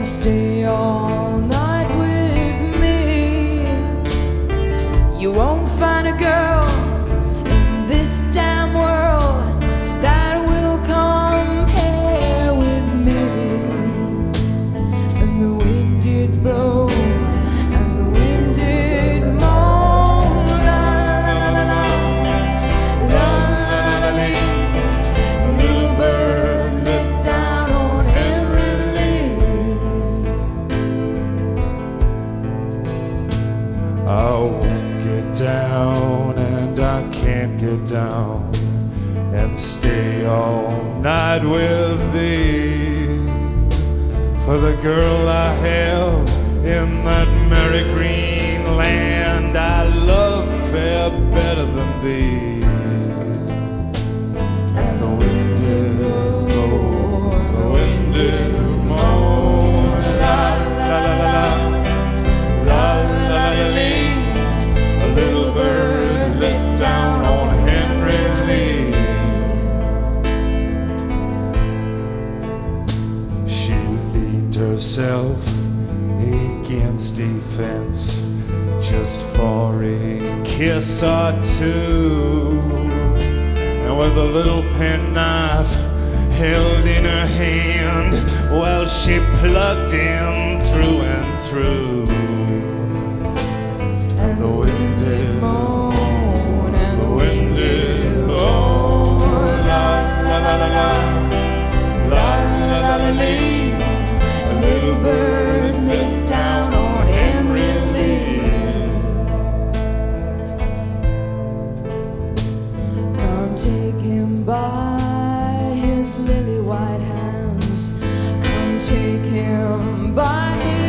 stay all night with me. You won't find a girl in this damn world that will compare with me. And the wind did blow, and the wind did moan. La la la la la, la la la la. A little bird lit down on Henry Lee. I won't get down, and I can't get down and stay all night with thee. For the girl I have in that merry green land I love fair better than thee. And the wind did blow, the wind did moan. La la la la la, la la la la. A little bird lit down on Henry Lee. She leaned herself against a fence just for a kiss or two, and with a little penknife held in her hand, well, she plugged him through and through. And the wind did moan, and the wind did moan. La la la la la, la la la la lee. A little bird lit down on Henry Lee. Come take him by his lily white hands. Come take him by his